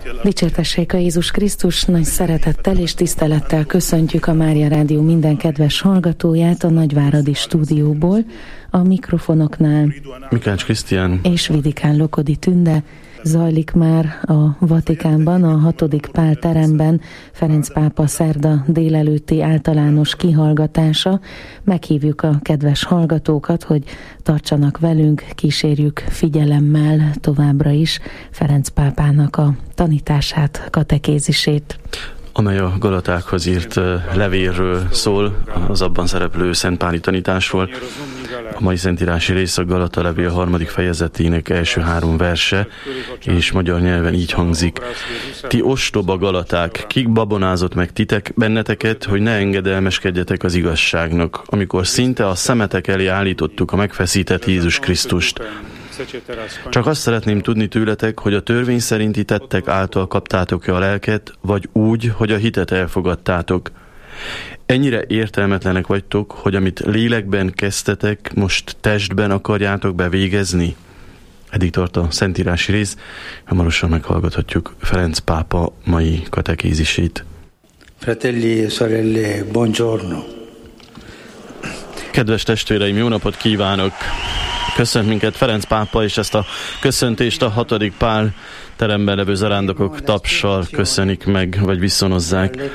Dicsértessék a Jézus Krisztus, nagy szeretettel és tisztelettel köszöntjük a Mária Rádió minden kedves hallgatóját a Nagyváradi stúdióból, a mikrofonoknál Mikács Krisztián és Vidikán Lokodi Tünde. Zajlik már a Vatikánban, a 6. Pál teremben Ferenc pápa szerda délelőtti általános kihallgatása. Meghívjuk a kedves hallgatókat, hogy tartsanak velünk, kísérjük figyelemmel továbbra is Ferenc pápának a tanítását, katekézisét, amely a Galatákhoz írt levélről szól, az abban szereplő szentpáli tanításról. A mai szentírási rész a Galata levél 3. fejezetének első 3 verse, és magyar nyelven így hangzik. Ti ostoba Galaták, kik babonázott meg benneteket, hogy ne engedelmeskedjetek az igazságnak, amikor szinte a szemetek elé állítottuk a megfeszített Jézus Krisztust. Csak azt szeretném tudni tőletek, hogy a törvény szerinti tettek által kaptátok-e a lelket, vagy úgy, hogy a hitet elfogadtátok. Ennyire értelmetlenek vagytok, hogy amit lélekben kezdtetek, most testben akarjátok bevégezni? Eddig tart a szentírási rész, hamarosan meghallgathatjuk Ferenc pápa mai katekézisét. Fratelli e sorelle, buongiorno. Kedves testvéreim, jó napot kívánok! Köszönt minket Ferenc pápa, és ezt a köszöntést a 6. Pál teremben levő zarándokok tapssal köszönik meg, vagy viszonozzák.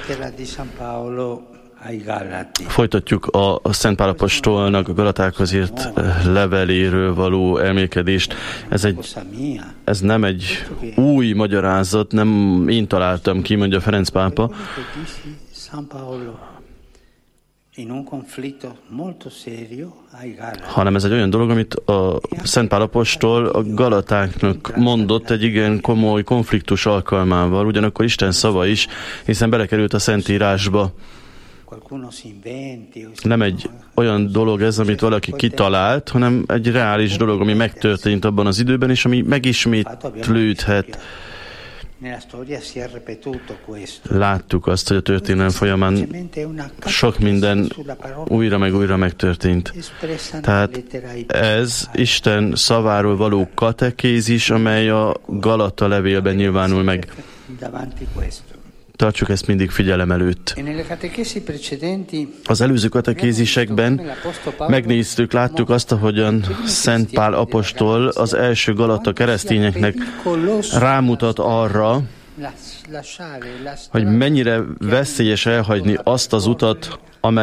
Folytatjuk a Szent Pál apostolnak a Galatákhoz írt leveléről való elmélkedést. Ez nem egy új magyarázat, nem én találtam ki, mondja Ferenc pápa, hanem ez egy olyan dolog, amit a Szent Pál apostol a Galatáknak mondott egy igen komoly konfliktus alkalmával, ugyanakkor Isten szava is, hiszen belekerült a Szentírásba. Nem egy olyan dolog ez, amit valaki kitalált, hanem egy reális dolog, ami megtörtént abban az időben, és ami megismétlődhet. Láttuk azt, hogy a történelem folyamán sok minden újra meg újra megtörtént. Tehát ez Isten szaváról való katekézis, amely a Galata levélben nyilvánul meg. Tartsuk ezt mindig figyelem előtt. Az előző katekézisekben megnéztük, láttuk azt, ahogyan Szent Pál apostol az első Galata keresztényeknek rámutat arra, hogy mennyire veszélyes elhagyni azt az utat,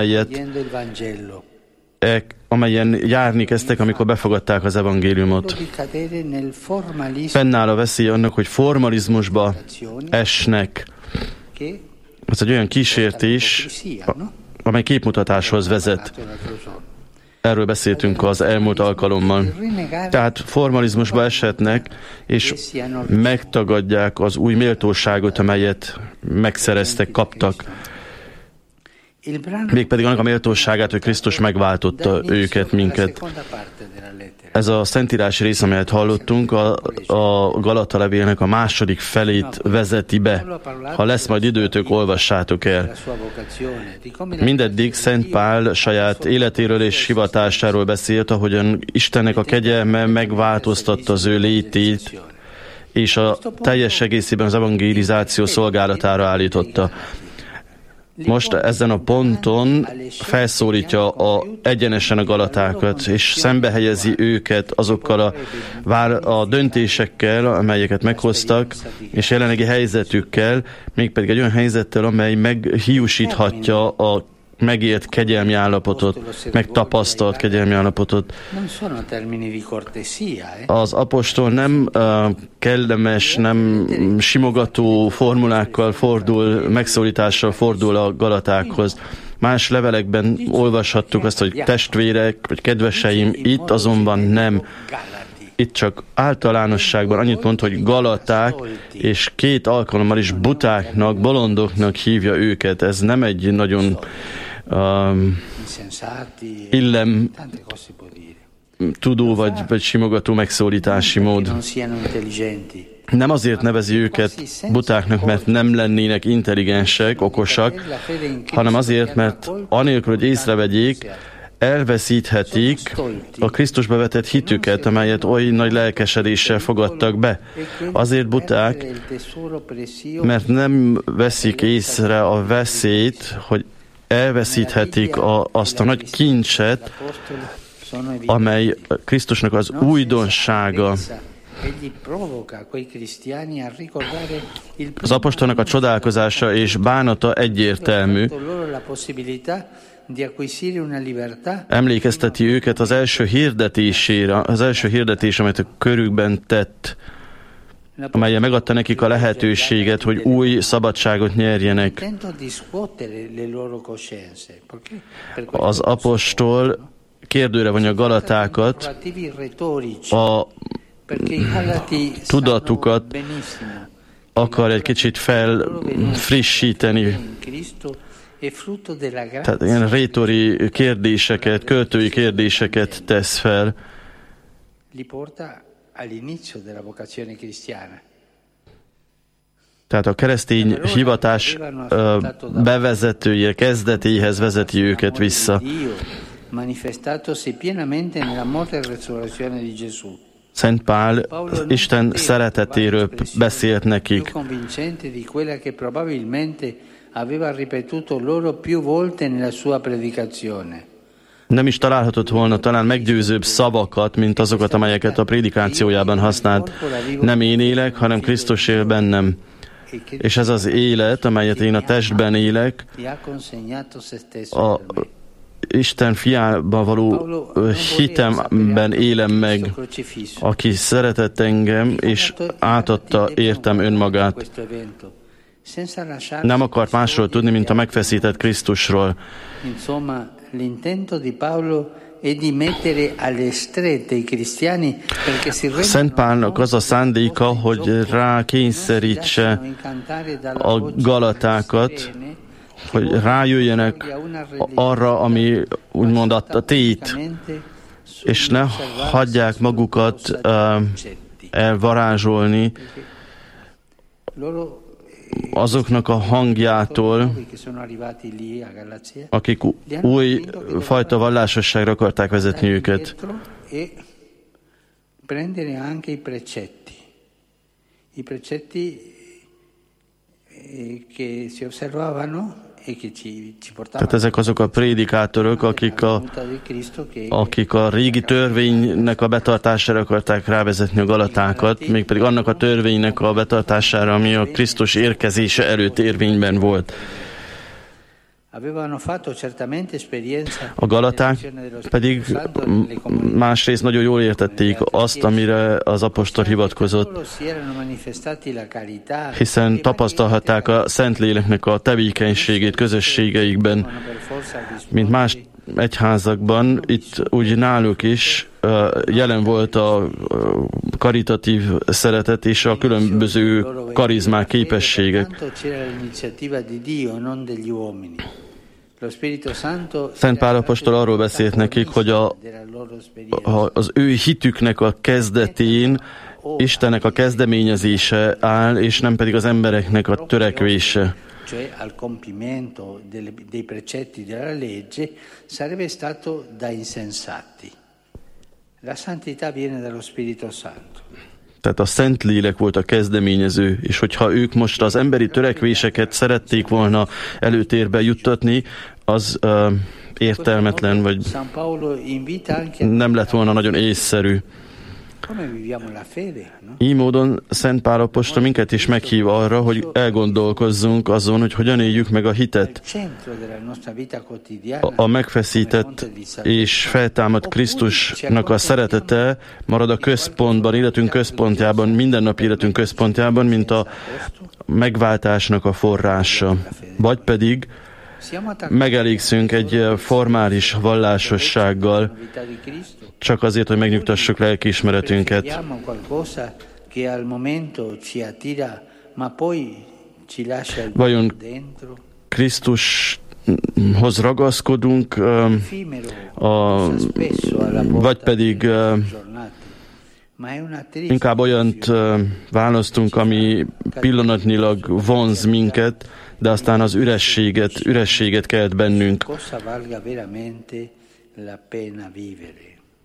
amelyen járni kezdtek, amikor befogadták az evangéliumot. Fennáll a veszély annak, hogy formalizmusba esnek. Ez egy olyan kísértés, amely képmutatáshoz vezet. Erről beszéltünk az elmúlt alkalommal. Tehát formalizmusba eshetnek, és megtagadják az új méltóságot, amelyet megszereztek, kaptak. Mégpedig annak a méltóságát, hogy Krisztus megváltotta őket, minket. Ez a szentírási rész, amelyet hallottunk, a Galata levélnek a második felét vezeti be. Ha lesz majd időtök, olvassátok el. Mindeddig Szent Pál saját életéről és hivatásáról beszélt, ahogyan Istennek a kegyelme megváltoztatta az ő létét, és a teljes egészében az evangelizáció szolgálatára állította. Most ezen a ponton felszólítja egyenesen a galatákat, és szembehelyezi őket azokkal a döntésekkel, amelyeket meghoztak, és jelenlegi helyzetükkel, mégpedig egy olyan helyzettel, amely meghiúsíthatja a megélt kegyelmi állapotot, megtapasztalt kegyelmi állapotot. Az apostol nem kellemes, nem simogató formulákkal fordul, megszólítással fordul a galatákhoz. Más levelekben olvashattuk azt, hogy testvérek, vagy kedveseim, itt azonban nem. Itt csak általánosságban annyit mond, hogy galaták, és 2 alkalommal is butáknak, bolondoknak hívja őket. Ez nem egy nagyon tudó vagy simogató megszólítási mód. Nem azért nevezi őket butáknak, mert nem lennének intelligensek, okosak, hanem azért, mert anélkül, hogy észrevegyék, elveszíthetik a Krisztusba vetett hitüket, amelyet oly nagy lelkesedéssel fogadtak be. Azért buták, mert nem veszik észre a veszélyt, hogy elveszíthetik azt a nagy kincset, amely Krisztusnak az újdonsága. Az apostolnak a csodálkozása és bánata egyértelmű. Emlékezteti őket az első hirdetésére, az első hirdetés, amelyet a körükben tett, amelyen megadta nekik a lehetőséget, hogy új szabadságot nyerjenek. Az apostol kérdőre vonja a galatákat, a tudatukat akar egy kicsit felfrissíteni. Tehát ilyen rétori kérdéseket, költői kérdéseket tesz fel. Tehát a keresztény hivatás bevezetője, kezdetéhez vezeti őket vissza. Szent Pál Isten szeretetéről beszélt nekik. Nem is találhatott volna talán meggyőzőbb szavakat, mint azokat, amelyeket a prédikációjában használt. Nem én élek, hanem Krisztus él bennem. És ez az élet, amelyet én a testben élek, a Isten fiába való hitemben élem meg, aki szeretett engem, és átadta értem önmagát. Nem akart másról tudni, mint a megfeszített Krisztusról. Szent Pálnak az a szándéka, hogy rákényszerítse a galatákat, hogy rájöjjenek arra, ami úgymond a tét, és ne hagyják magukat elvarázsolni azoknak a hangjától, akik új fajta vallásosságra akarták vezetni őket. Tehát ezek azok a prédikátorok, akik a régi törvénynek a betartására akarták rávezetni a galatákat, mégpedig annak a törvénynek a betartására, ami a Krisztus érkezése előtt érvényben volt. A galaták pedig másrészt nagyon jól értették azt, amire az apostol hivatkozott, hiszen tapasztalhatták a Szentléleknek a tevékenységét közösségeikben, mint más egyházakban, itt úgy náluk is jelen volt a karitatív szeretet és a különböző karizmák, képességek. Szent Pál apostol arról beszélt nekik, hogy az ő hitüknek a kezdetén Istennek a kezdeményezése áll, és nem pedig az embereknek a törekvése. Cioè al compimento dei precetti della legge, sarebbe stato da insensati. La santità viene dallo Spirito Santo. Tehát a Szentlélek volt a kezdeményező, és hogyha ők most az emberi törekvéseket szerették volna előtérbe juttatni, az értelmetlen, vagy nem lett volna nagyon észszerű. Így módon Szent Pál apostol minket is meghív arra, hogy elgondolkozzunk azon, hogy hogyan éljük meg a hitet. A megfeszített és feltámadt Krisztusnak a szeretete marad a központban, életünk központjában, mindennapi életünk központjában, mint a megváltásnak a forrása. Vagy pedig megelégszünk egy formális vallásossággal, csak azért, hogy megnyugtassuk lelkiismeretünket. Vajon Krisztushoz ragaszkodunk, vagy pedig inkább olyant választunk, ami pillanatnyilag vonz minket, de aztán az ürességet kelt bennünk. la pena vivere.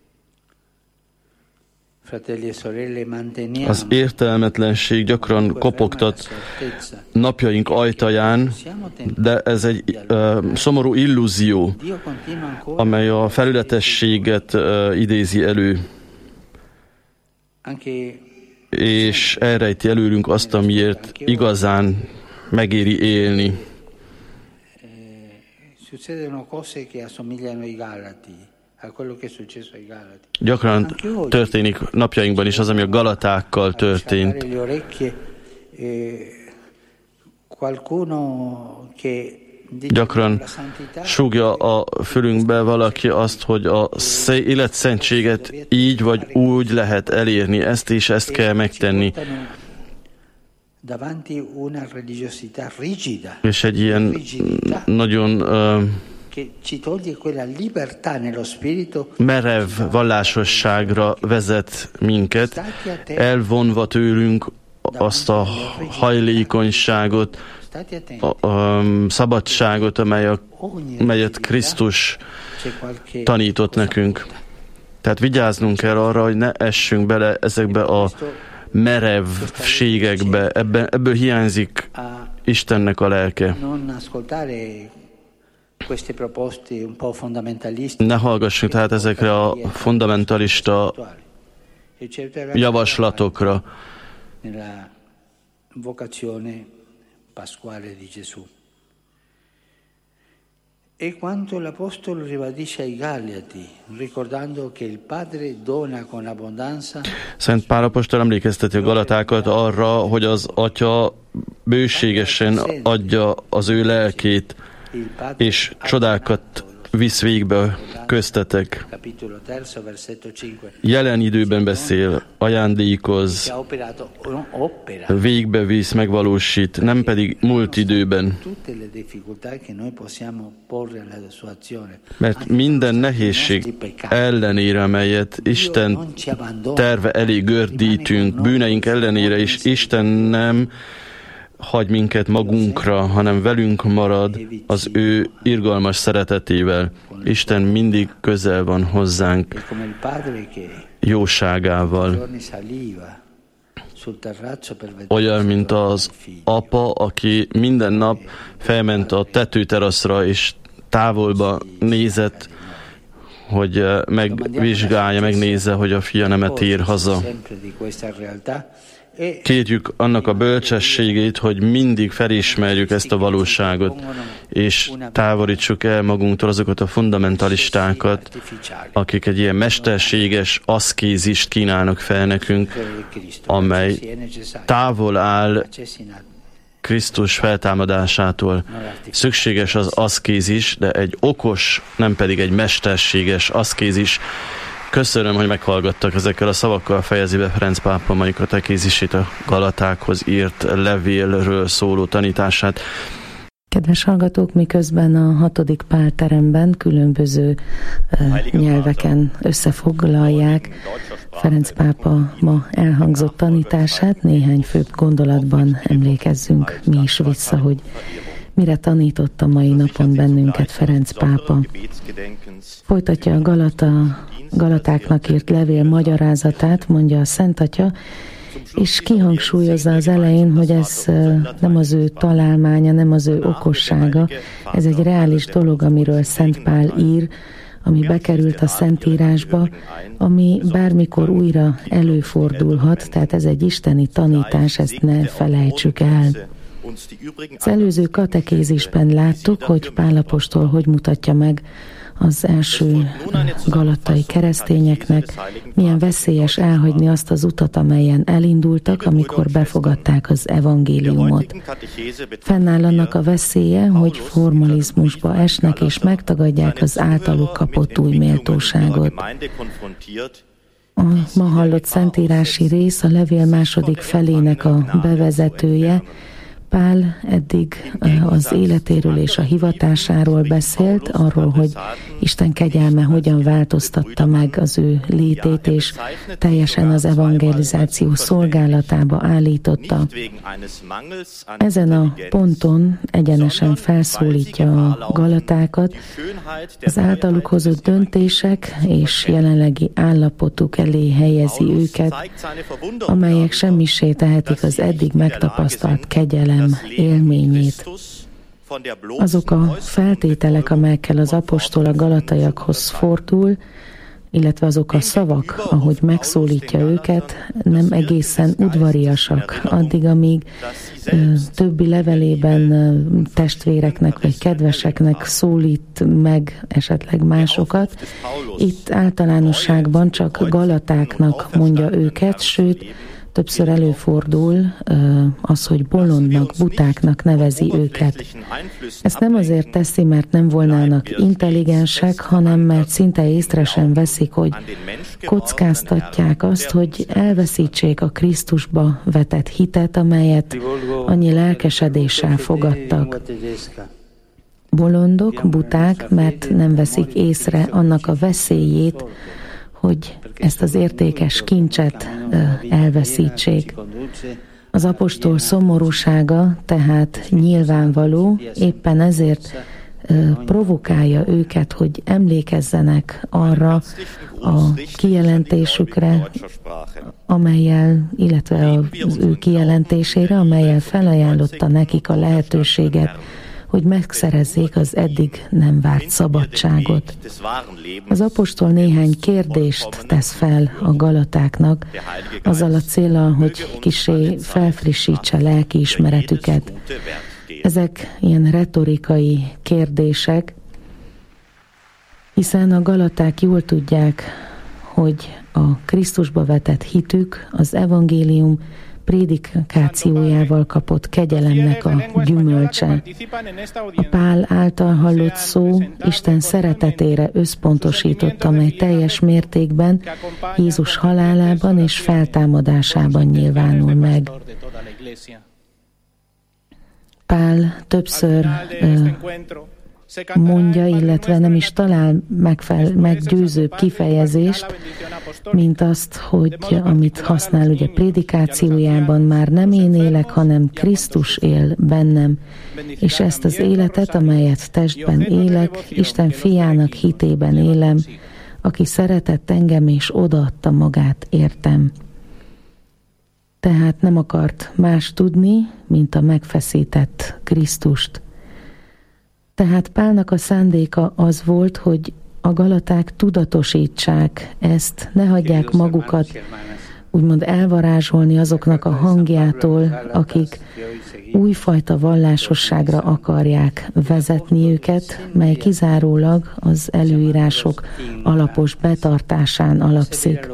Fratelli e sorelle, manteniamo Az értelmetlenség gyakran kopogtat napjaink ajtaján, de ez egy szomorú illúzió, amely a felületességet idézi elő, és elrejti előlünk azt, amiért igazán megéri élni. Gyakran történik napjainkban is az, ami a galatákkal történt. Gyakran súgja a fülünkbe valaki azt, hogy az életszentséget így vagy úgy lehet elérni, ezt és ezt kell megtenni. És egy ilyen nagyon merev vallásosságra vezet minket, elvonva tőlünk azt a hajlékonyságot, a szabadságot, amelyet Krisztus tanított nekünk. Tehát vigyáznunk kell arra, hogy ne essünk bele ezekbe a merevségekbe. Ebből hiányzik Istennek a lelke. Ne hallgassunk tehát ezekre a fundamentalista javaslatokra. E quanto l'Apostolo ribadisce ai Gáliati, ricordando che il Padre dona con abbondanza. Szent Pál apostol emlékezteti a galatákat arra, hogy az Atya bőségesen adja az ő lelkét, és csodákat visz végbe köztetek. Jelen időben beszél, ajándékoz, végbe visz, megvalósít, nem pedig múlt időben. Mert minden nehézség ellenére, amelyet Isten terve elé gördítünk, bűneink ellenére is Isten nem hagy minket magunkra, hanem velünk marad az ő irgalmas szeretetével. Isten mindig közel van hozzánk jóságával. Olyan, mint az apa, aki minden nap felment a tetőteraszra, és távolba nézett, hogy megvizsgálja, megnézze, hogy a fia nem tér haza. Kérjük annak a bölcsességét, hogy mindig felismerjük ezt a valóságot, és távolítsuk el magunktól azokat a fundamentalistákat, akik egy ilyen mesterséges aszkézist kínálnak fel nekünk, amely távol áll Krisztus feltámadásától. Szükséges az aszkézis, de egy okos, nem pedig egy mesterséges aszkézis. Köszönöm, hogy meghallgattak. Ezekkel a szavakkal fejezi be Ferenc pápa mai katekézisét, a Galatákhoz írt levélről szóló tanítását. Kedves hallgatók, miközben a 6. Pál teremben különböző nyelveken összefoglalják Ferenc pápa ma elhangzott tanítását, néhány főbb gondolatban emlékezzünk mi is vissza, hogy mire tanított a mai napon bennünket Ferenc pápa. Folytatja a Galatáknak írt levél magyarázatát, mondja a Szent Atya, és kihangsúlyozza az elején, hogy ez nem az ő találmánya, nem az ő okossága, ez egy reális dolog, amiről Szent Pál ír, ami bekerült a Szentírásba, ami bármikor újra előfordulhat, tehát ez egy isteni tanítás, ezt ne felejtsük el. Az előző katekézisben láttuk, hogy Pál apostol hogy mutatja meg az első galatai keresztényeknek, milyen veszélyes elhagyni azt az utat, amelyen elindultak, amikor befogadták az evangéliumot. Fennáll annak a veszélye, hogy formalizmusba esnek és megtagadják az általuk kapott új méltóságot. A ma hallott szentírási rész a levél második felének a bevezetője. Pál eddig az életéről és a hivatásáról beszélt, arról, hogy Isten kegyelme hogyan változtatta meg az ő létét, és teljesen az evangelizáció szolgálatába állította. Ezen a ponton egyenesen felszólítja a galatákat, az általuk hozott döntések és jelenlegi állapotuk elé helyezi őket, amelyek semmisé tehetik az eddig megtapasztalt kegyelem élményét. Azok a feltételek, amelyekkel az apostol a galataiakhoz fordul, illetve azok a szavak, ahogy megszólítja őket, nem egészen udvariasak. Addig, amíg többi levelében testvéreknek vagy kedveseknek szólít meg esetleg másokat, itt általánosságban csak galatáknak mondja őket, sőt, többször előfordul az, hogy bolondnak, butáknak nevezi őket. Ezt nem azért teszi, mert nem volnának intelligensek, hanem mert szinte észre sem veszik, hogy kockáztatják azt, hogy elveszítsék a Krisztusba vetett hitet, amelyet annyi lelkesedéssel fogadtak. Bolondok, buták, mert nem veszik észre annak a veszélyét, hogy ezt az értékes kincset elveszítsék. Az apostol szomorúsága tehát nyilvánvaló, éppen ezért provokálja őket, hogy emlékezzenek arra a kijelentésükre, amelyel, illetve az ő kijelentésére, amelyel felajánlotta nekik a lehetőséget, hogy megszerezzék az eddig nem várt szabadságot. Az apostol néhány kérdést tesz fel a galatáknak, azzal a céllal, hogy kissé felfrissítse lelkiismeretüket. Ezek ilyen retorikai kérdések, hiszen a galaták jól tudják, hogy a Krisztusba vetett hitük, az evangélium prédikációjával kapott kegyelemnek a gyümölcse. A Pál által hallott szó Isten szeretetére összpontosított, amely teljes mértékben Jézus halálában és feltámadásában nyilvánul meg. Pál többször mondja, illetve nem is talál meggyőzőbb kifejezést, mint azt, hogy amit használ ugye prédikációjában, már nem én élek, hanem Krisztus él bennem, és ezt az életet, amelyet testben élek, Isten fiának hitében élem, aki szeretett engem és odaadta magát értem. Tehát nem akart más tudni, mint a megfeszített Krisztust. Tehát Pálnak a szándéka az volt, hogy a galaták tudatosítsák ezt, ne hagyják magukat úgymond elvarázsolni azoknak a hangjától, akik újfajta vallásosságra akarják vezetni őket, mely kizárólag az előírások alapos betartásán alapszik.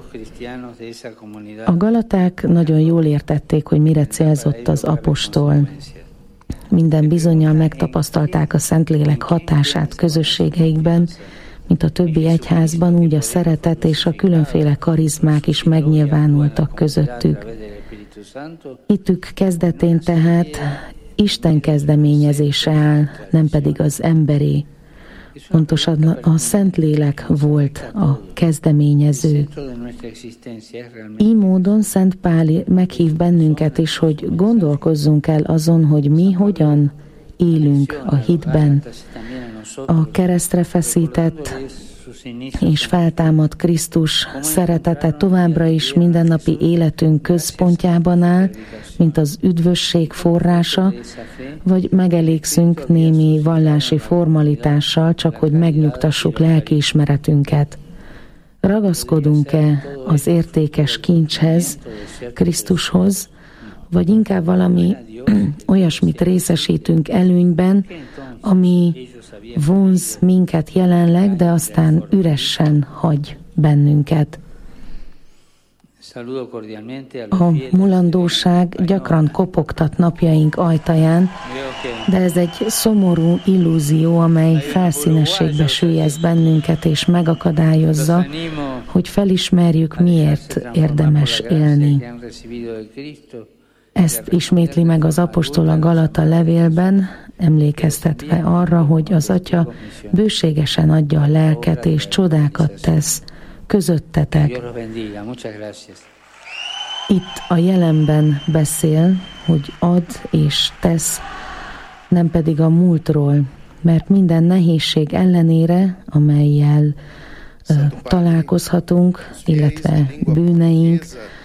A galaták nagyon jól értették, hogy mire célzott az apostol. Minden bizonnyal megtapasztalták a Szentlélek hatását közösségeikben, mint a többi egyházban, úgy a szeretet és a különféle karizmák is megnyilvánultak közöttük. Hitük kezdetén tehát Isten kezdeményezése áll, nem pedig az emberé. Pontosan a Szentlélek volt a kezdeményező. Így módon Szent Pál meghív bennünket is, hogy gondolkozzunk el azon, hogy mi hogyan élünk a hitben. A keresztre feszített és feltámadt Krisztus szeretete továbbra is mindennapi életünk központjában áll, mint az üdvösség forrása, vagy megelégszünk némi vallási formalitással, csak hogy megnyugtassuk lelkiismeretünket. Ragaszkodunk-e az értékes kincshez, Krisztushoz, vagy inkább valami olyasmit részesítünk előnyben, ami vonz minket jelenleg, de aztán üresen hagy bennünket. A mulandóság gyakran kopogtat napjaink ajtaján, de ez egy szomorú illúzió, amely felszínességbe süllyeszt bennünket és megakadályozza, hogy felismerjük, miért érdemes élni. Ezt ismétli meg az apostol a Galata levélben, emlékeztetve arra, hogy az Atya bőségesen adja a lelket és csodákat tesz közöttetek. Itt a jelenben beszél, hogy ad és tesz, nem pedig a múltról, mert minden nehézség ellenére, amellyel találkozhatunk, illetve bűneink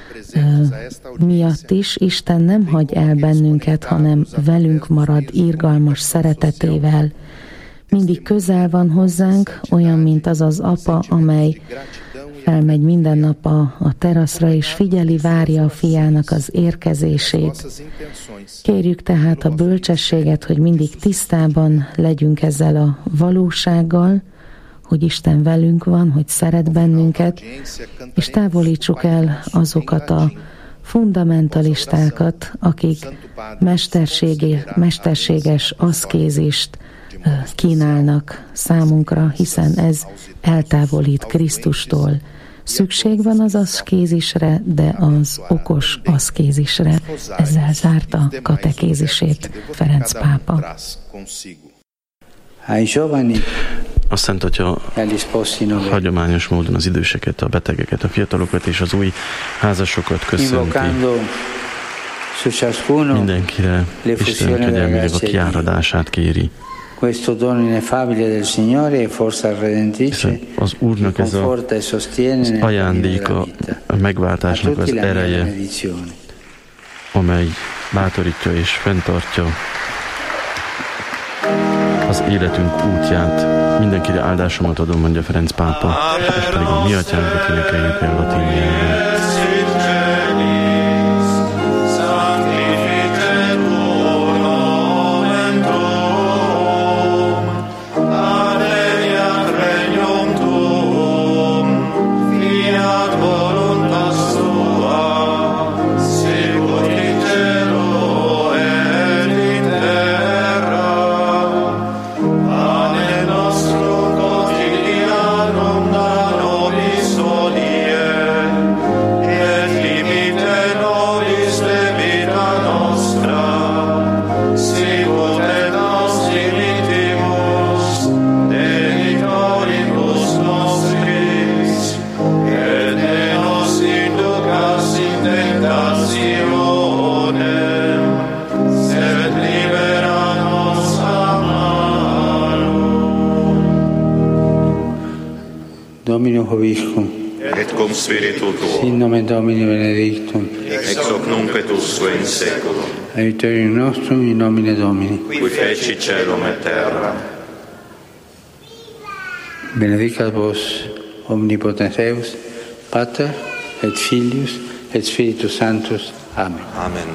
miatt is, Isten nem hagy el bennünket, hanem velünk marad irgalmas szeretetével. Mindig közel van hozzánk, olyan, mint az az apa, amely felmegy minden nap a teraszra, és figyeli, várja a fiának az érkezését. Kérjük tehát a bölcsességet, hogy mindig tisztában legyünk ezzel a valósággal, hogy Isten velünk van, hogy szeret bennünket, és távolítsuk el azokat a fundamentalistákat, akik mesterséges aszkézist kínálnak számunkra, hiszen ez eltávolít Krisztustól. Szükség van az aszkézisre, de az okos aszkézisre. Ezzel zárta katekézisét Ferenc pápa. A Szent Atya hagyományos módon az időseket, a betegeket, a fiatalokat és az új házasokat köszönti. Mindenkire Isten kegyelmének a kiáradását kéri. Hiszen az Úrnak ez az ajándéka, a megváltásnak az ereje, amely bátorítja és fenntartja az életünk útját. Mindenkire áldásomat adom, mondja Ferenc pápa, és pedig a mi atyánkat énekeljük el latin nyelven. Domino Hoviscum, et cum spiritu tuo, in nomen Domini benedictum, ex hoc nunc et usque in seculum, aiuterium nostrum in nomine Domini, qui feci caelum et terra. Benedicat vos omnipotens Deus, Pater et Filius et Spiritus Sanctus. Amen. Amen.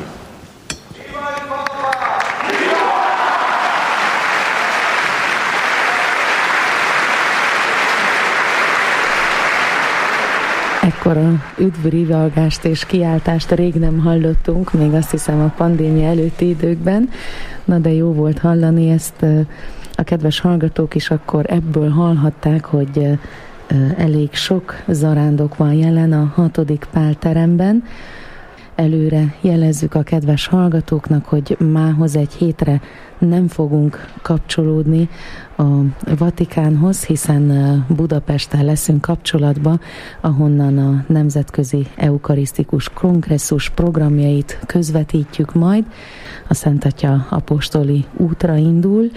Ekkora üdvrivalgást és kiáltást rég nem hallottunk, még azt hiszem a pandémia előtti időkben. Na de jó volt hallani ezt, a kedves hallgatók is akkor ebből hallhatták, hogy elég sok zarándok van jelen a 6. Pál teremben. Előre jelezzük a kedves hallgatóknak, hogy mához egy hétre nem fogunk kapcsolódni a Vatikánhoz, hiszen Budapesten leszünk kapcsolatba, ahonnan a Nemzetközi Eukarisztikus Kongresszus programjait közvetítjük majd. A Szent Atya apostoli útra indul,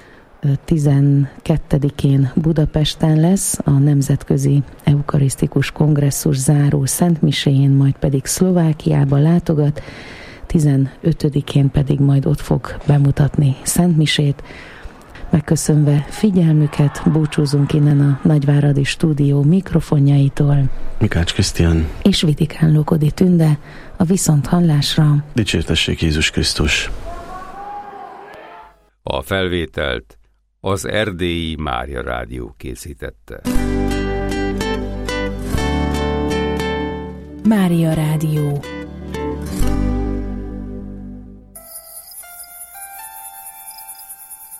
12-én Budapesten lesz a Nemzetközi Eukarisztikus Kongresszus záró szentmiséjén, majd pedig Szlovákiába látogat, 15-én pedig majd ott fog bemutatni szentmisét. Megköszönve figyelmüket, búcsúzunk innen a Nagyváradi Stúdió mikrofonjaitól. Mikács Krisztián és Vitikán Lokodi Tünde, a viszonthallásra. Dicsértessék Jézus Krisztus! A felvételt az Erdélyi Mária Rádió készítette. Mária Rádió.